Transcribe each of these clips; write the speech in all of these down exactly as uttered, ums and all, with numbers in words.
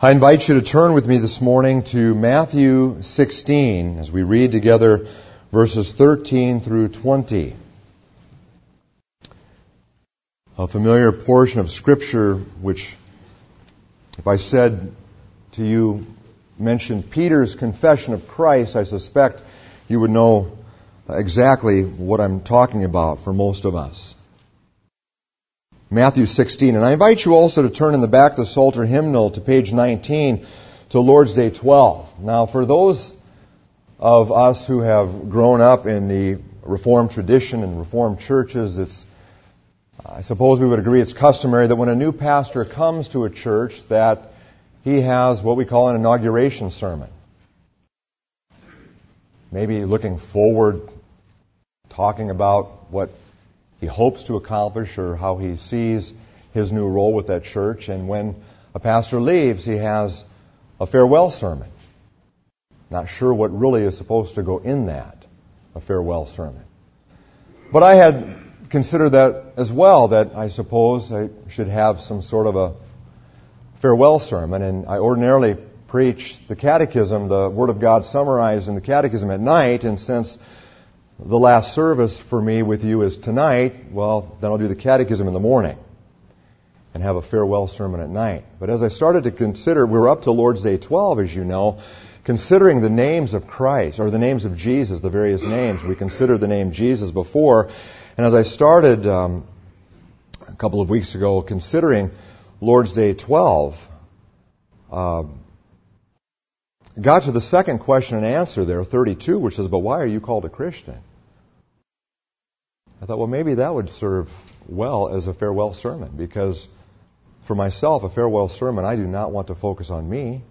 I invite you to turn with me this morning to Matthew sixteen as we read together verses thirteen through twenty. A familiar portion of Scripture which, if I said to you, mentioned Peter's confession of Christ, I suspect you would know exactly what I'm talking about for most of us. Matthew sixteen. And I invite you also to turn in the back of the Psalter hymnal to page nineteen to Lord's Day twelve. Now, for those of us who have grown up in the Reformed tradition and Reformed churches, it's, I suppose we would agree it's customary that when a new pastor comes to a church that he has what we call an inauguration sermon. Maybe looking forward, talking about what he hopes to accomplish or how he sees his new role with that church. And when a pastor leaves, he has a farewell sermon. Not sure what really is supposed to go in that, a farewell sermon. But I had considered that as well, that I suppose I should have some sort of a farewell sermon. And I ordinarily preach the catechism, the Word of God summarized in the catechism at night. And since the last service for me with you is tonight, well, then I'll do the catechism in the morning and have a farewell sermon at night. But as I started to consider, we were up to Lord's Day twelve, as you know, considering the names of Christ, or the names of Jesus, the various names. We considered the name Jesus before. And as I started um, a couple of weeks ago considering Lord's Day twelve, uh, got to the second question and answer there, thirty-two, which says, but why are you called a Christian? I thought, well, maybe that would serve well as a farewell sermon, because for myself, a farewell sermon, I do not want to focus on me.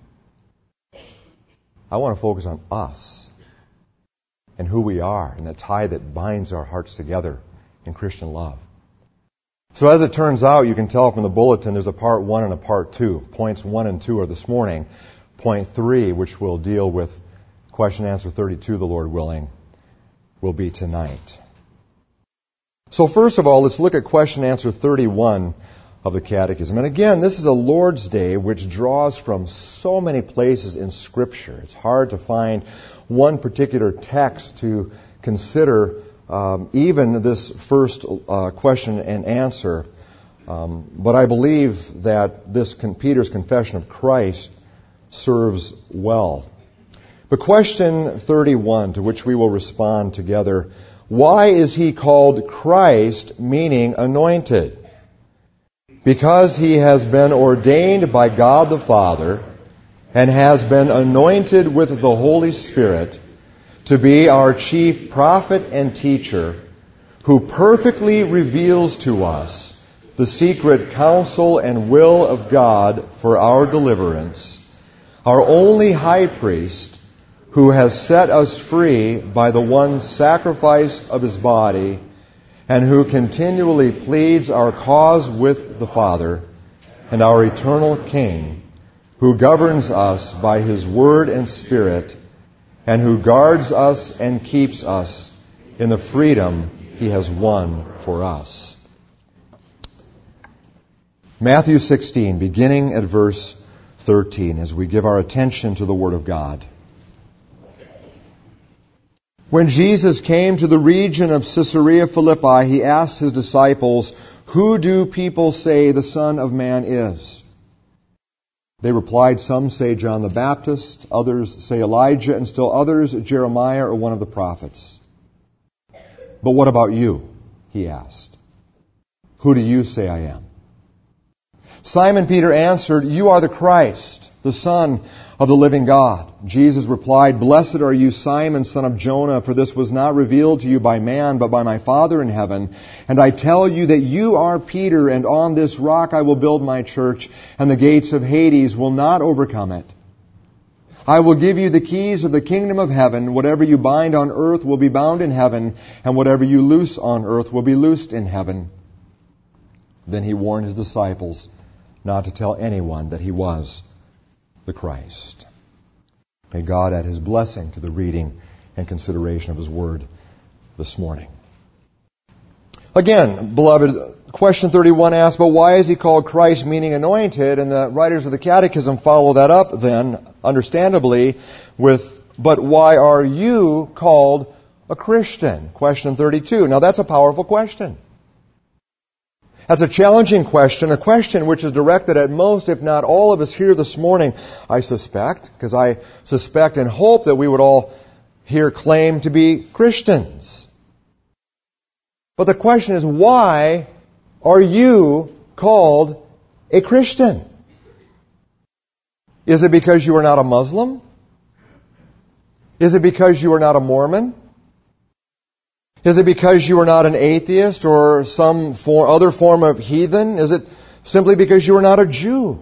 I want to focus on us and who we are and the tie that binds our hearts together in Christian love. So as it turns out, you can tell from the bulletin, there's a part one and a part two. Points one and two are this morning. Point three, which will deal with question and answer thirty-two, the Lord willing, will be tonight. So first of all, let's look at question and answer thirty-one of the Catechism. And again, this is a Lord's Day which draws from so many places in Scripture. It's hard to find one particular text to consider um, even this first uh, question and answer. Um, but I believe that this con- Peter's confession of Christ serves well. But question thirty-one, to which we will respond together, why is he called Christ, meaning anointed? Because he has been ordained by God the Father and has been anointed with the Holy Spirit to be our chief prophet and teacher, who perfectly reveals to us the secret counsel and will of God for our deliverance, our only high priest, who has set us free by the one sacrifice of his body, and who continually pleads our cause with the Father, and our eternal King, who governs us by his word and Spirit, and who guards us and keeps us in the freedom he has won for us. Matthew sixteen, beginning at verse thirteen, as we give our attention to the Word of God. When Jesus came to the region of Caesarea Philippi, he asked his disciples, who do people say the Son of Man is? They replied, some say John the Baptist, others say Elijah, and still others Jeremiah or one of the prophets. But what about you? He asked. Who do you say I am? Simon Peter answered, you are the Christ, the Son of the living God. Jesus replied, blessed are you, Simon, son of Jonah, for this was not revealed to you by man, but by my Father in heaven. And I tell you that you are Peter, and on this rock I will build my church, and the gates of Hades will not overcome it. I will give you the keys of the kingdom of heaven. Whatever you bind on earth will be bound in heaven, and whatever you loose on earth will be loosed in heaven. Then he warned his disciples not to tell anyone that he was the Christ. May God add his blessing to the reading and consideration of his word this morning. Again, beloved, question thirty-one asks, but why is he called Christ, meaning anointed? And the writers of the Catechism follow that up then, understandably, with, but why are you called a Christian? Question thirty-two. Now that's a powerful question. That's a challenging question, a question which is directed at most, if not all of us here this morning, I suspect, because I suspect and hope that we would all here claim to be Christians. But the question is, why are you called a Christian? Is it because you are not a Muslim? Is it because you are not a Mormon? Is it because you are not an atheist or some for, other form of heathen? Is it simply because you are not a Jew?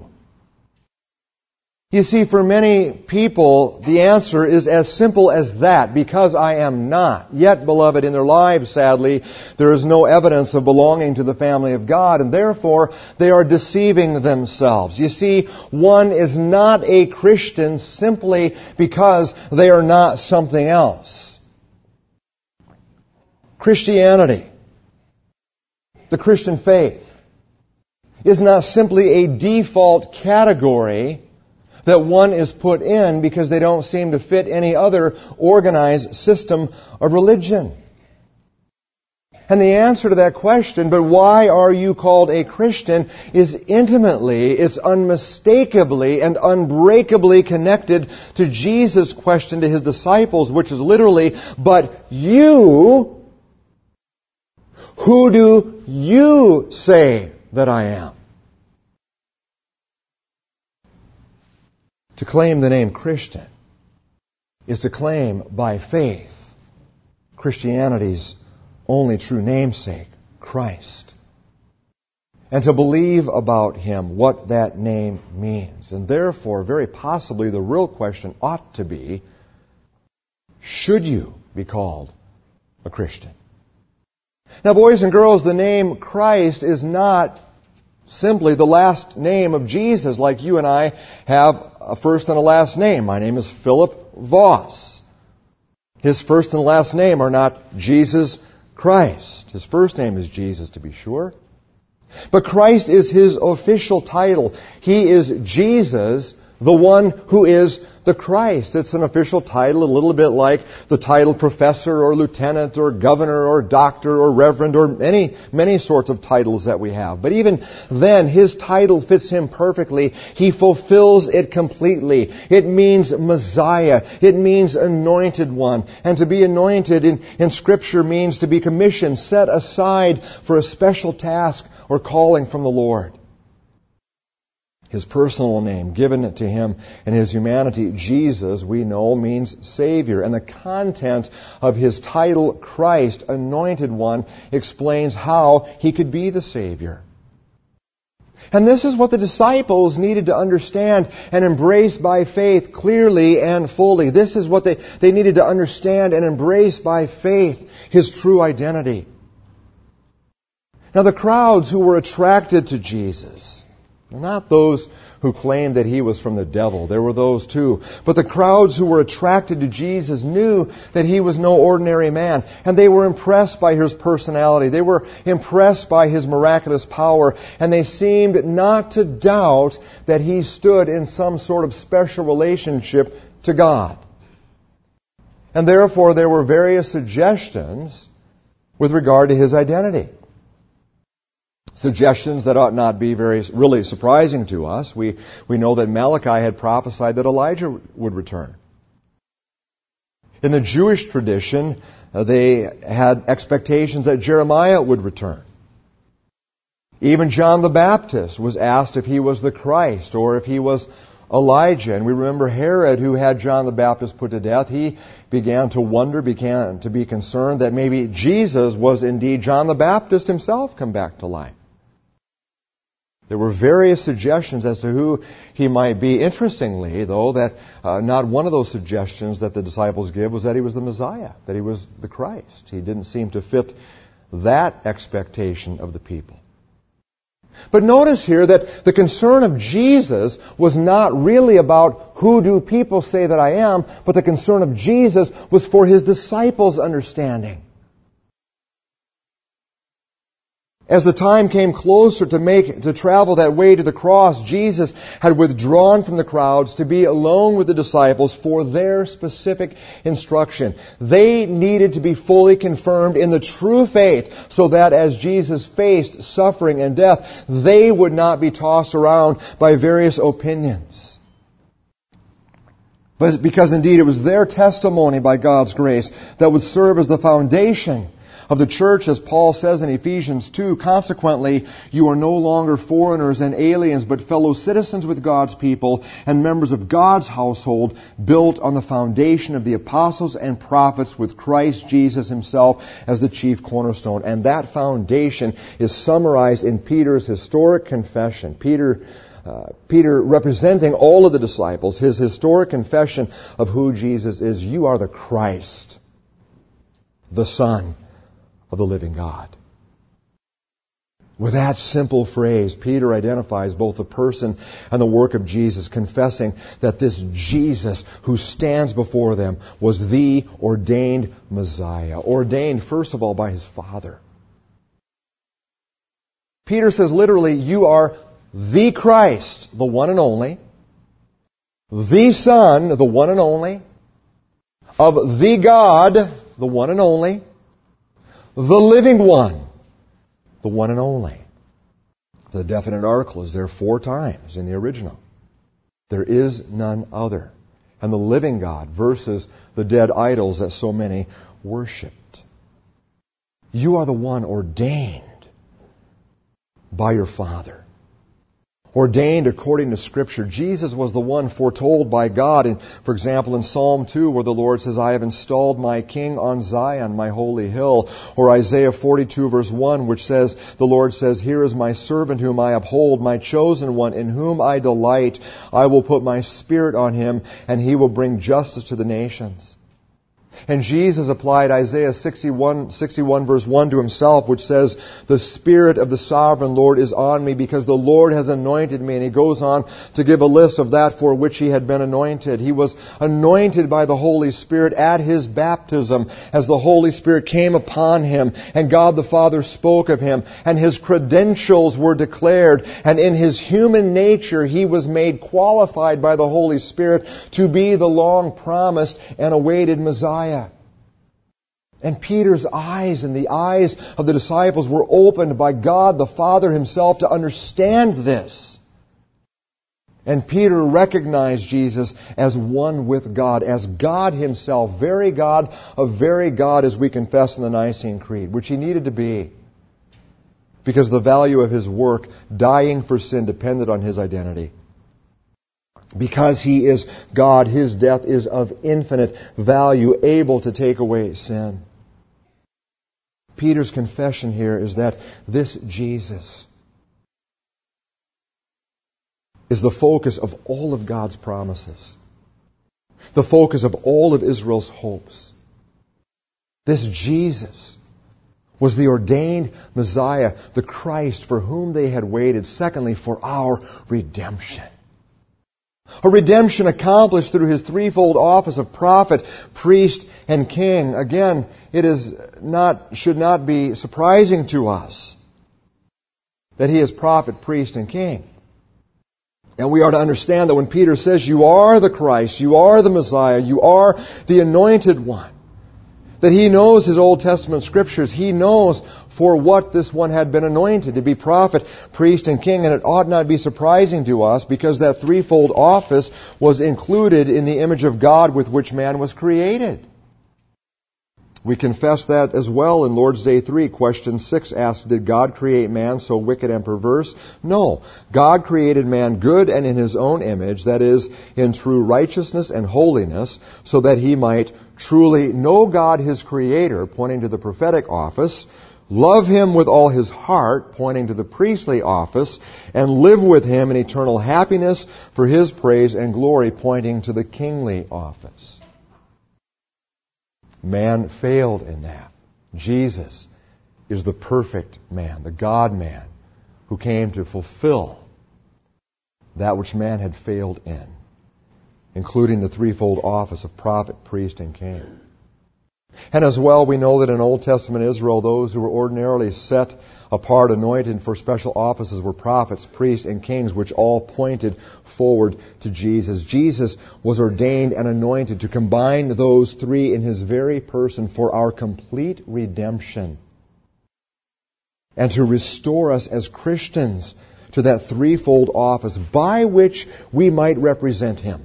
You see, for many people, the answer is as simple as that, because I am not. Yet, beloved, in their lives, sadly, there is no evidence of belonging to the family of God, and therefore they are deceiving themselves. You see, one is not a Christian simply because they are not something else. Christianity, the Christian faith, is not simply a default category that one is put in because they don't seem to fit any other organized system of religion. And the answer to that question, but why are you called a Christian, is intimately, it's unmistakably and unbreakably connected to Jesus' question to His disciples, which is literally, but you, who do you say that I am? To claim the name Christian is to claim by faith Christianity's only true namesake, Christ. And to believe about Him what that name means. And therefore, very possibly, the real question ought to be, should you be called a Christian? Now, boys and girls, the name Christ is not simply the last name of Jesus, like you and I have a first and a last name. My name is Philip Voss. His first and last name are not Jesus Christ. His first name is Jesus, to be sure. But Christ is His official title. He is Jesus, the one who is the Christ. It's an official title, a little bit like the title professor or lieutenant or governor or doctor or reverend or many, many sorts of titles that we have. But even then, His title fits Him perfectly. He fulfills it completely. It means Messiah. It means anointed one. And to be anointed in, in Scripture means to be commissioned, set aside for a special task or calling from the Lord. His personal name given to Him and His humanity, Jesus, we know, means Savior. And the content of His title, Christ, Anointed One, explains how He could be the Savior. And this is what the disciples needed to understand and embrace by faith clearly and fully. This is what they, they needed to understand and embrace by faith, His true identity. Now the crowds who were attracted to Jesus, not those who claimed that He was from the devil. There were those too. But the crowds who were attracted to Jesus knew that He was no ordinary man. And they were impressed by His personality. They were impressed by His miraculous power. And they seemed not to doubt that He stood in some sort of special relationship to God. And therefore there were various suggestions with regard to His identity. Suggestions that ought not be very really surprising to us. We, we know that Malachi had prophesied that Elijah would return. In the Jewish tradition, uh, they had expectations that Jeremiah would return. Even John the Baptist was asked if he was the Christ or if he was Elijah. And we remember Herod, who had John the Baptist put to death, he began to wonder, began to be concerned that maybe Jesus was indeed John the Baptist himself come back to life. There were various suggestions as to who He might be. Interestingly, though, that uh, not one of those suggestions that the disciples give was that He was the Messiah, that He was the Christ. He didn't seem to fit that expectation of the people. But notice here that the concern of Jesus was not really about who do people say that I am, but the concern of Jesus was for His disciples' understanding. As the time came closer to make to travel that way to the cross, Jesus had withdrawn from the crowds to be alone with the disciples for their specific instruction. They needed to be fully confirmed in the true faith so that as Jesus faced suffering and death, they would not be tossed around by various opinions. But because indeed it was their testimony by God's grace that would serve as the foundation of the church, as Paul says in Ephesians two. Consequently, you are no longer foreigners and aliens, but fellow citizens with God's people and members of God's household, built on the foundation of the apostles and prophets, with Christ Jesus Himself as the chief cornerstone. And that foundation is summarized in Peter's historic confession. Peter Uh, Peter, representing all of the disciples, his historic confession of who Jesus is. You are the Christ, the Son of the living God. With that simple phrase, Peter identifies both the person and the work of Jesus, confessing that this Jesus who stands before them was the ordained Messiah, ordained first of all by His Father. Peter says literally, you are the Christ, the one and only, the Son, the one and only, of the God, the one and only, the living one, the one and only. The definite article is there four times in the original. There is none other. And the living God versus the dead idols that so many worshipped. You are the one ordained by your Father. Ordained according to Scripture. Jesus was the one foretold by God. And, for example, in Psalm two, where the Lord says, I have installed my King on Zion, my holy hill. Or Isaiah forty-two, verse one, which says, the Lord says, here is my servant whom I uphold, my chosen one, in whom I delight. I will put my Spirit on him, and he will bring justice to the nations. And Jesus applied Isaiah sixty-one, sixty-one verse one to Himself, which says, the Spirit of the Sovereign Lord is on me, because the Lord has anointed me. And He goes on to give a list of that for which He had been anointed. He was anointed by the Holy Spirit at His baptism, as the Holy Spirit came upon Him, and God the Father spoke of Him, and His credentials were declared, and in His human nature He was made qualified by the Holy Spirit to be the long-promised and awaited Messiah. And Peter's eyes and the eyes of the disciples were opened by God the Father Himself to understand this. And Peter recognized Jesus as one with God, as God Himself, very God of very God, as we confess in the Nicene Creed, which He needed to be, because the value of His work, dying for sin, depended on His identity. Because He is God, His death is of infinite value, able to take away sin. Peter's confession here is that this Jesus is the focus of all of God's promises, the focus of all of Israel's hopes. This Jesus was the ordained Messiah, the Christ for whom they had waited. Secondly, for our redemption. A redemption accomplished through His threefold office of prophet, priest, and king. Again, it is not, should not be surprising to us that He is prophet, priest, and king. And we are to understand that when Peter says, you are the Christ, you are the Messiah, you are the anointed one, that he knows his Old Testament Scriptures. He knows for what this one had been anointed, to be prophet, priest, and king. And it ought not be surprising to us, because that threefold office was included in the image of God with which man was created. We confess that as well in Lord's Day three. Question six asks, did God create man so wicked and perverse? No. God created man good and in His own image, that is, in true righteousness and holiness, so that he might truly know God His Creator, pointing to the prophetic office, love Him with all his heart, pointing to the priestly office, and live with Him in eternal happiness for His praise and glory, pointing to the kingly office. Man failed in that. Jesus is the perfect man, the God-man, who came to fulfill that which man had failed in, including the threefold office of prophet, priest, and king. And as well, we know that in Old Testament Israel, those who were ordinarily set apart, anointed for special offices were prophets, priests, and kings, which all pointed forward to Jesus. Jesus was ordained and anointed to combine those three in His very person for our complete redemption and to restore us as Christians to that threefold office by which we might represent Him,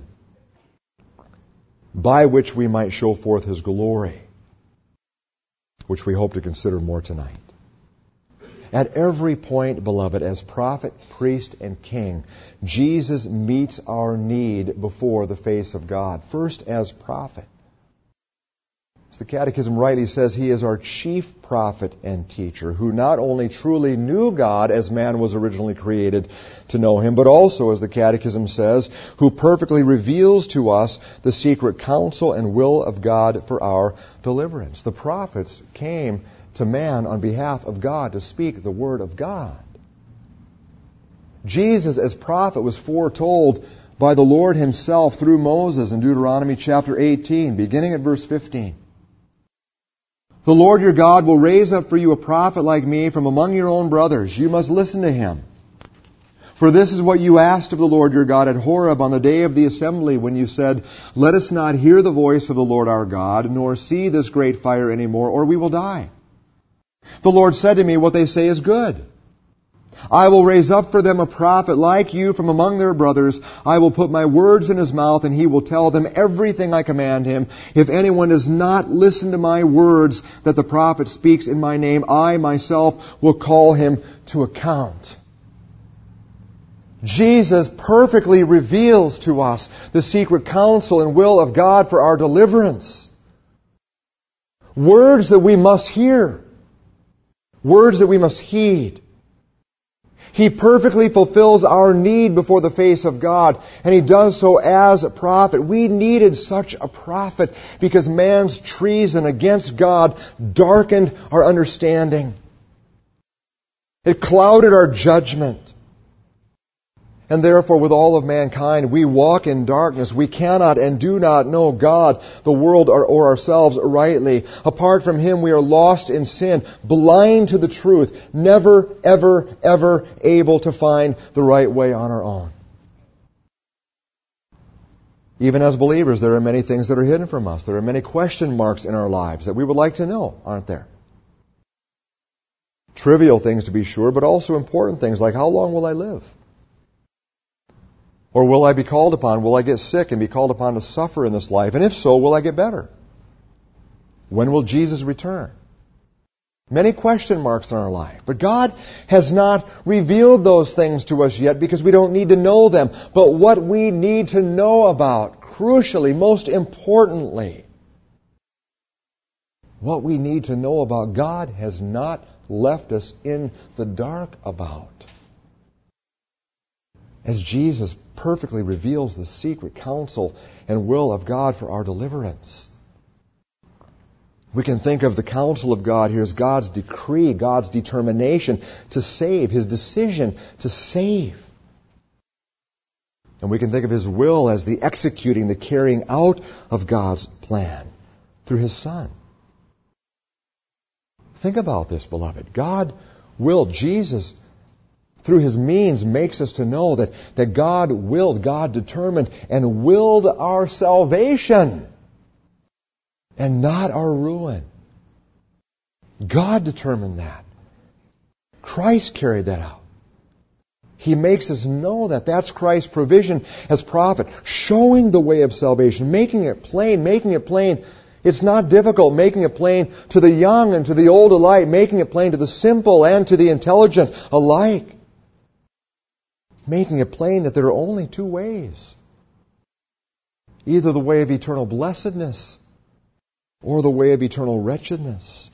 by which we might show forth His glory, which we hope to consider more tonight. At every point, beloved, as prophet, priest, and king, Jesus meets our need before the face of God. First, as prophet. As the Catechism rightly says, He is our chief prophet and teacher, who not only truly knew God as man was originally created to know Him, but also, as the Catechism says, who perfectly reveals to us the secret counsel and will of God for our deliverance. The prophets came to man on behalf of God to speak the Word of God. Jesus, as prophet, was foretold by the Lord Himself through Moses in Deuteronomy chapter eighteen, beginning at verse fifteen. The Lord your God will raise up for you a prophet like me from among your own brothers. You must listen to him. For this is what you asked of the Lord your God at Horeb on the day of the assembly, when you said, Let us not hear the voice of the Lord our God, nor see this great fire anymore, or we will die. The Lord said to me, What they say is good. I will raise up for them a prophet like you from among their brothers. I will put my words in his mouth, and he will tell them everything I command him. If anyone does not listen to my words that the prophet speaks in my name, I myself will call him to account. Jesus perfectly reveals to us the secret counsel and will of God for our deliverance. Words that we must hear. Words that we must heed. He perfectly fulfills our need before the face of God, and He does so as a prophet. We needed such a prophet because man's treason against God darkened our understanding. It clouded our judgment. And therefore, with all of mankind, we walk in darkness. We cannot and do not know God, the world, or, or ourselves rightly. Apart from Him, we are lost in sin, blind to the truth, never, ever, ever able to find the right way on our own. Even as believers, there are many things that are hidden from us. There are many question marks in our lives that we would like to know, aren't there? Trivial things, to be sure, but also important things like, how long will I live? Or will I be called upon? Will I get sick and be called upon to suffer in this life? And if so, will I get better? When will Jesus return? Many question marks in our life. But God has not revealed those things to us yet because we don't need to know them. But what we need to know about, crucially, most importantly, what we need to know about God has not left us in the dark about. As Jesus perfectly reveals the secret counsel and will of God for our deliverance. We can think of the counsel of God here as God's decree, God's determination to save, His decision to save. And we can think of His will as the executing, the carrying out of God's plan through His Son. Think about this, beloved. God willed, Jesus through His means makes us to know that, that God willed, God determined, and willed our salvation and not our ruin. God determined that. Christ carried that out. He makes us know that. That's Christ's provision as prophet, showing the way of salvation, making it plain, making it plain. It's not difficult, making it plain to the young and to the old alike, making it plain to the simple and to the intelligent alike. Making it plain that there are only two ways. Either the way of eternal blessedness or the way of eternal wretchedness.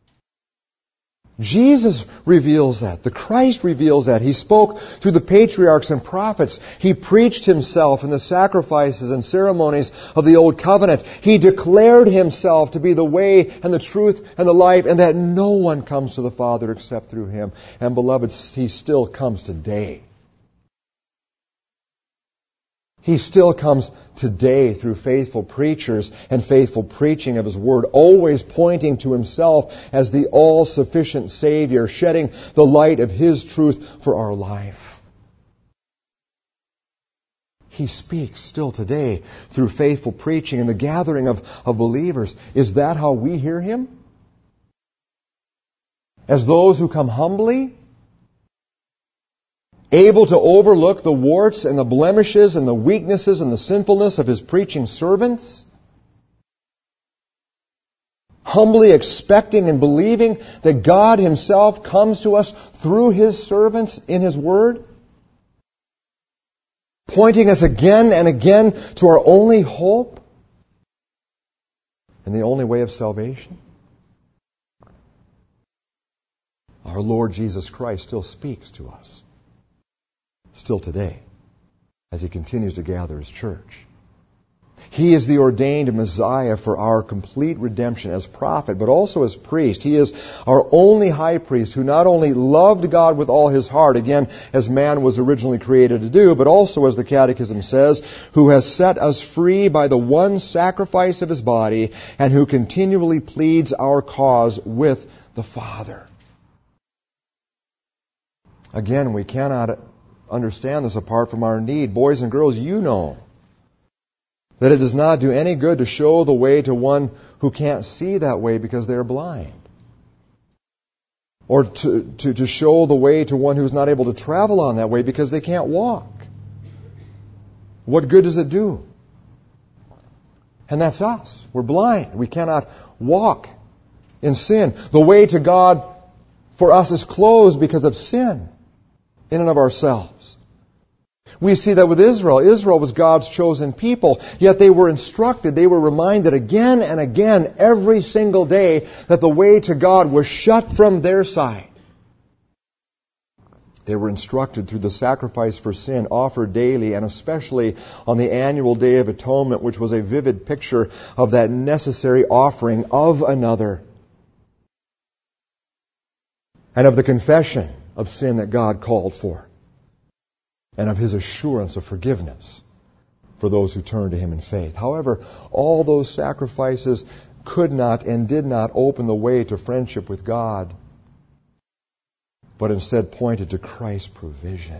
Jesus reveals that. The Christ reveals that. He spoke through the patriarchs and prophets. He preached Himself in the sacrifices and ceremonies of the Old Covenant. He declared Himself to be the way and the truth and the life, and that no one comes to the Father except through Him. And beloved, He still comes today. He still comes today through faithful preachers and faithful preaching of His Word, always pointing to Himself as the all-sufficient Savior, shedding the light of His truth for our life. He speaks still today through faithful preaching and the gathering of, of believers. Is that how we hear Him? As those who come humbly? Able to overlook the warts and the blemishes and the weaknesses and the sinfulness of His preaching servants? Humbly expecting and believing that God Himself comes to us through His servants in His Word? Pointing us again and again to our only hope and the only way of salvation? Our Lord Jesus Christ still speaks to us. Still today, as He continues to gather His church. He is the ordained Messiah for our complete redemption as prophet, but also as priest. He is our only high priest who not only loved God with all his heart, again, as man was originally created to do, but also, as the Catechism says, who has set us free by the one sacrifice of His body, and who continually pleads our cause with the Father. Again, we cannot understand this apart from our need. Boys and girls, you know that it does not do any good to show the way to one who can't see that way because they're blind. Or to, to, to show the way to one who's not able to travel on that way because they can't walk. What good does it do? And that's us. We're blind. We cannot walk in sin. The way to God for us is closed because of sin in and of ourselves. We see that with Israel. Israel was God's chosen people, yet they were instructed, they were reminded again and again, every single day, that the way to God was shut from their side. They were instructed through the sacrifice for sin offered daily, and especially on the annual Day of Atonement, which was a vivid picture of that necessary offering of another, and of the confession of sin that God called for, and of His assurance of forgiveness for those who turn to Him in faith. However, all those sacrifices could not and did not open the way to friendship with God, but instead pointed to Christ's provision.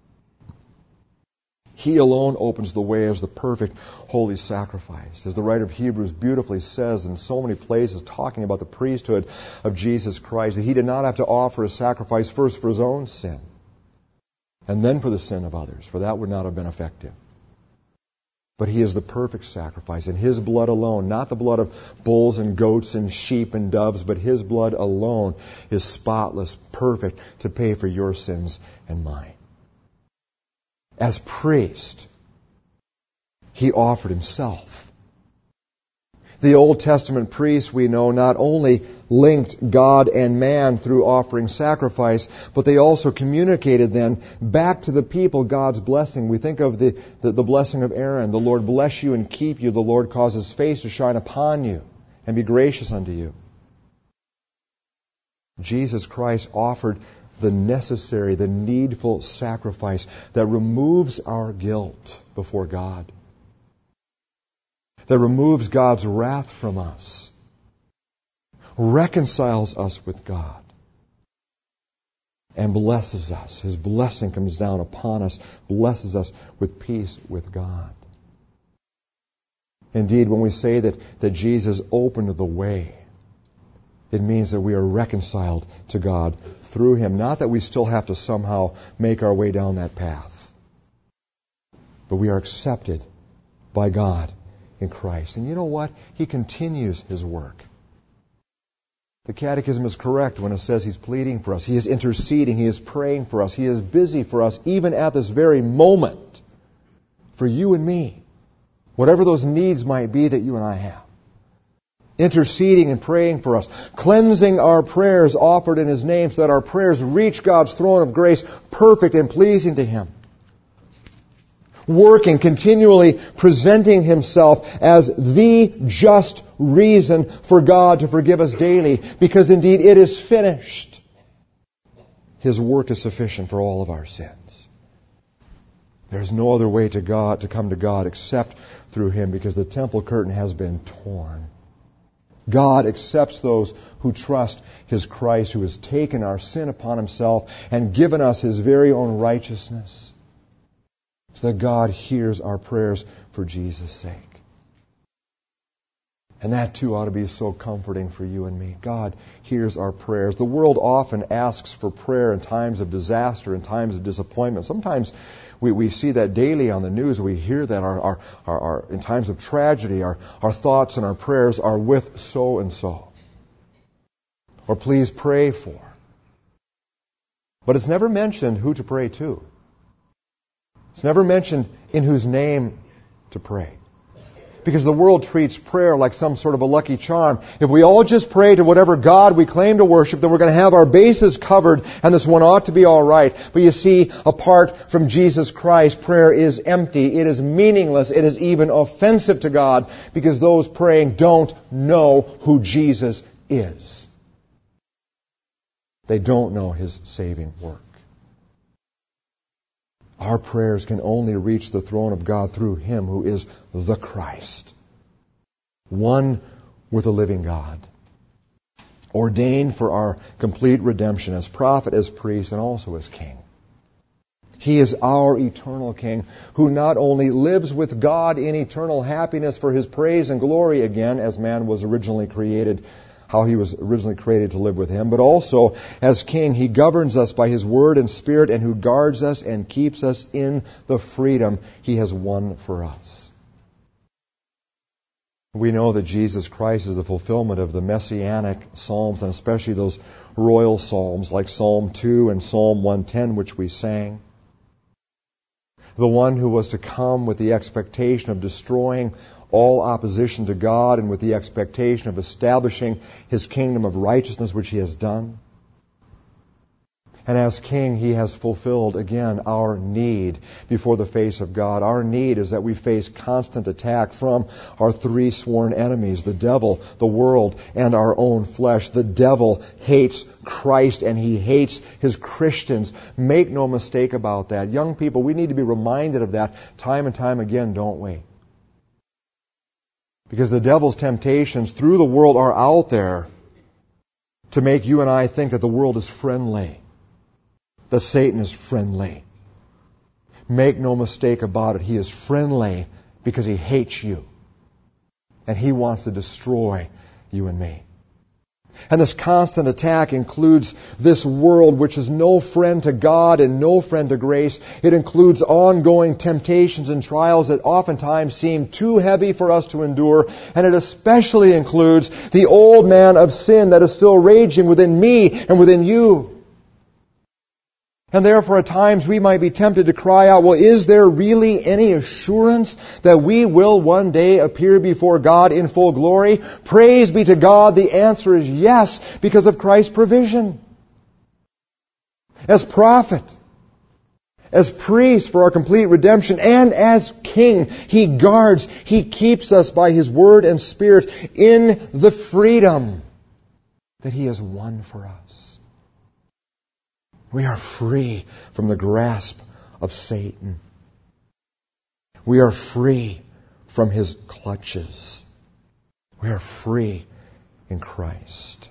He alone opens the way as the perfect holy sacrifice. As the writer of Hebrews beautifully says in so many places, talking about the priesthood of Jesus Christ, that He did not have to offer a sacrifice first for His own sin and then for the sin of others, for that would not have been effective. But He is the perfect sacrifice, and His blood alone, not the blood of bulls and goats and sheep and doves, but His blood alone is spotless, perfect to pay for your sins and mine. As priest, He offered Himself. The Old Testament priests, we know, not only linked God and man through offering sacrifice, but they also communicated then back to the people God's blessing. We think of the, the, the blessing of Aaron. The Lord bless you and keep you. The Lord cause His face to shine upon you and be gracious unto you. Jesus Christ offered the necessary, the needful sacrifice that removes our guilt before God, that removes God's wrath from us, reconciles us with God, and blesses us. His blessing comes down upon us, blesses us with peace with God. Indeed, when we say that, that Jesus opened the way, it means that we are reconciled to God through Him. Not that we still have to somehow make our way down that path, but we are accepted by God in Christ. And you know what? He continues His work. The Catechism is correct when it says He's pleading for us. He is interceding. He is praying for us. He is busy for us, even at this very moment, for you and me. Whatever those needs might be that you and I have. Interceding and praying for us. Cleansing our prayers offered in His name so that our prayers reach God's throne of grace, perfect and pleasing to Him. Working, continually presenting Himself as the just reason for God to forgive us daily, because indeed it is finished. His work is sufficient for all of our sins. There's no other way to God to come to God except through Him, because the temple curtain has been torn. God accepts those who trust His Christ, who has taken our sin upon Himself and given us His very own righteousness, so that God hears our prayers for Jesus' sake. And that too ought to be so comforting for you and me. God hears our prayers. The world often asks for prayer in times of disaster, in times of disappointment. Sometimes we, we see that daily on the news. We hear that our, our, our, our, in times of tragedy, our, our thoughts and our prayers are with so-and-so. Or please pray for. But it's never mentioned who to pray to. It's never mentioned in whose name to pray. Because the world treats prayer like some sort of a lucky charm. If we all just pray to whatever God we claim to worship, then we're going to have our bases covered, and this one ought to be all right. But you see, apart from Jesus Christ, prayer is empty. It is meaningless. It is even offensive to God, because those praying don't know who Jesus is. They don't know His saving work. Our prayers can only reach the throne of God through Him who is the Christ, one with the living God, ordained for our complete redemption as prophet, as priest, and also as king. He is our eternal King, who not only lives with God in eternal happiness for His praise and glory again, as man was originally created, how he was originally created to live with Him, but also as King, He governs us by His Word and Spirit, and who guards us and keeps us in the freedom He has won for us. We know that Jesus Christ is the fulfillment of the messianic psalms, and especially those royal psalms like Psalm two and Psalm one ten, which we sang. The one who was to come with the expectation of destroying all opposition to God, and with the expectation of establishing His kingdom of righteousness, which He has done. And as King, He has fulfilled, again, our need before the face of God. Our need is that we face constant attack from our three sworn enemies, the devil, the world, and our own flesh. The devil hates Christ, and he hates his Christians. Make no mistake about that. Young people, we need to be reminded of that time and time again, don't we? Because the devil's temptations through the world are out there to make you and I think that the world is friendly, that Satan is friendly. Make no mistake about it. He is friendly because he hates you. And he wants to destroy you and me. And this constant attack includes this world, which is no friend to God and no friend to grace. It includes ongoing temptations and trials that oftentimes seem too heavy for us to endure. And it especially includes the old man of sin that is still raging within me and within you. And therefore at times we might be tempted to cry out, well, is there really any assurance that we will one day appear before God in full glory? Praise be to God, the answer is yes, because of Christ's provision. As prophet, as priest for our complete redemption, and as King, He guards, He keeps us by His Word and Spirit in the freedom that He has won for us. We are free from the grasp of Satan. We are free from his clutches. We are free in Christ.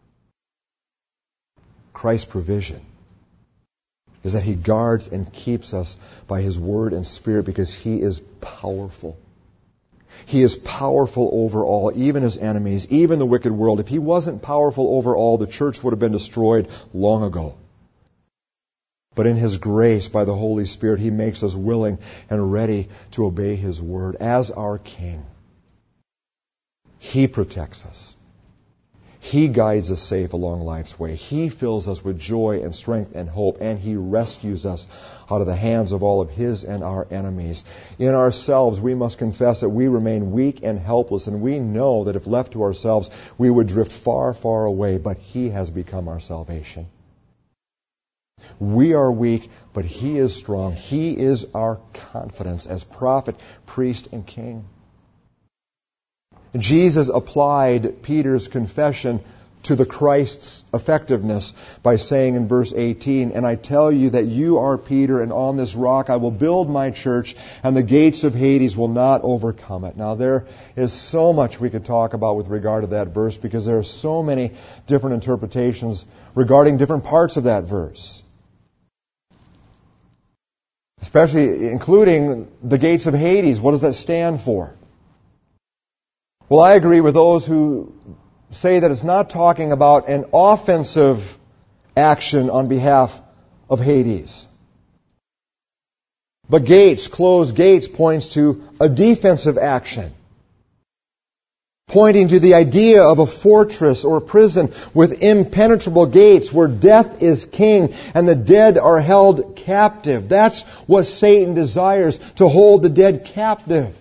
Christ's provision is that He guards and keeps us by His Word and Spirit because He is powerful. He is powerful over all, even His enemies, even the wicked world. If He wasn't powerful over all, the church would have been destroyed long ago. But in His grace, by the Holy Spirit, He makes us willing and ready to obey His Word as our King. He protects us. He guides us safe along life's way. He fills us with joy and strength and hope, and He rescues us out of the hands of all of His and our enemies. In ourselves, we must confess that we remain weak and helpless, and we know that if left to ourselves, we would drift far, far away, but He has become our salvation. We are weak, but He is strong. He is our confidence as prophet, priest, and king. Jesus applied Peter's confession to the Christ's effectiveness by saying in verse eighteen, "And I tell you that you are Peter, and on this rock I will build my church, and the gates of Hades will not overcome it." Now there is so much we could talk about with regard to that verse, because there are so many different interpretations regarding different parts of that verse. Especially including the gates of Hades. What does that stand for? Well, I agree with those who say that it's not talking about an offensive action on behalf of Hades. But gates, closed gates, points to a defensive action, pointing to the idea of a fortress or a prison with impenetrable gates where death is king and the dead are held captive. That's what Satan desires, to hold the dead captive.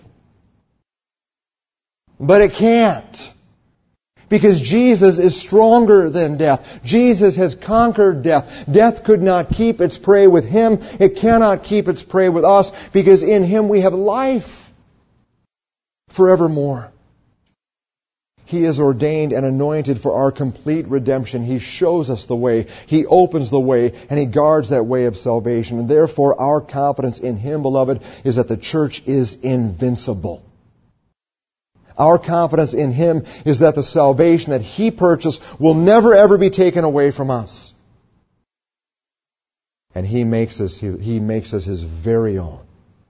But it can't. Because Jesus is stronger than death. Jesus has conquered death. Death could not keep its prey with Him. It cannot keep its prey with us, because in Him we have life forevermore. He is ordained and anointed for our complete redemption. He shows us the way. He opens the way, and He guards that way of salvation. And therefore our confidence in Him, beloved, is that the church is invincible. Our confidence in Him is that the salvation that He purchased will never ever be taken away from us. And He makes us, He, he makes us His very own.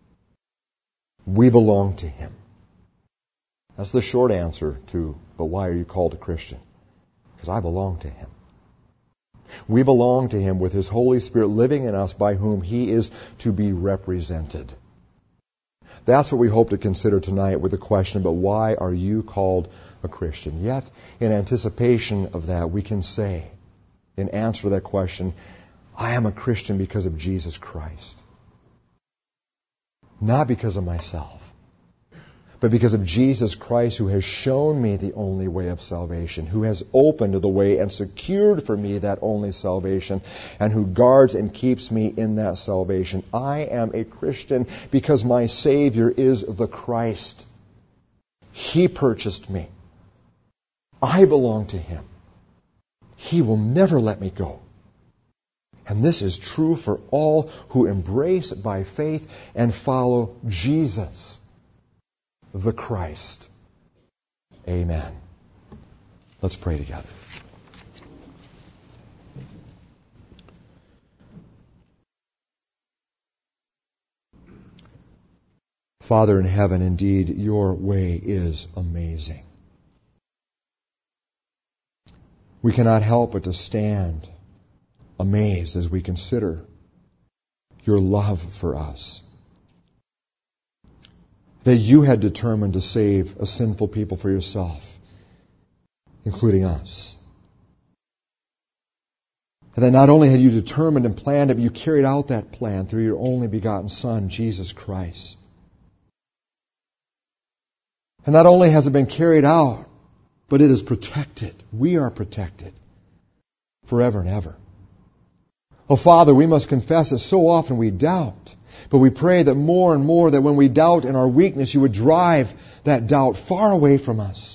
We belong to Him. That's the short answer to, but why are you called a Christian? Because I belong to Him. We belong to Him with His Holy Spirit living in us, by whom He is to be represented. That's what we hope to consider tonight with the question, but why are you called a Christian? Yet, in anticipation of that, we can say, in answer to that question, I am a Christian because of Jesus Christ. Not because of myself, but because of Jesus Christ, who has shown me the only way of salvation, who has opened the way and secured for me that only salvation, and who guards and keeps me in that salvation. I am a Christian because my Savior is the Christ. He purchased me. I belong to Him. He will never let me go. And this is true for all who embrace by faith and follow Jesus, the Christ. Amen. Let's pray together. Father in heaven, indeed, your way is amazing. We cannot help but to stand amazed as we consider your love for us. That you had determined to save a sinful people for yourself, including us. And that not only had you determined and planned it, but you carried out that plan through your only begotten Son, Jesus Christ. And not only has it been carried out, but it is protected. We are protected forever and ever. Oh, Father, we must confess that so often we doubt. But we pray that more and more, that when we doubt in our weakness, you would drive that doubt far away from us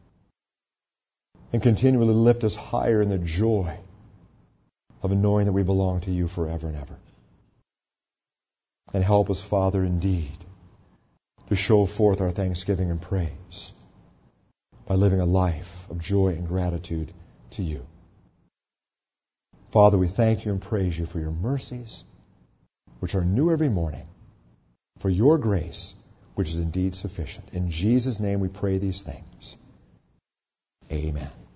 and continually lift us higher in the joy of knowing that we belong to you forever and ever. And help us, Father, indeed, to show forth our thanksgiving and praise by living a life of joy and gratitude to you. Father, we thank you and praise you for your mercies, which are new every morning, for your grace, which is indeed sufficient. In Jesus' name we pray these things. Amen.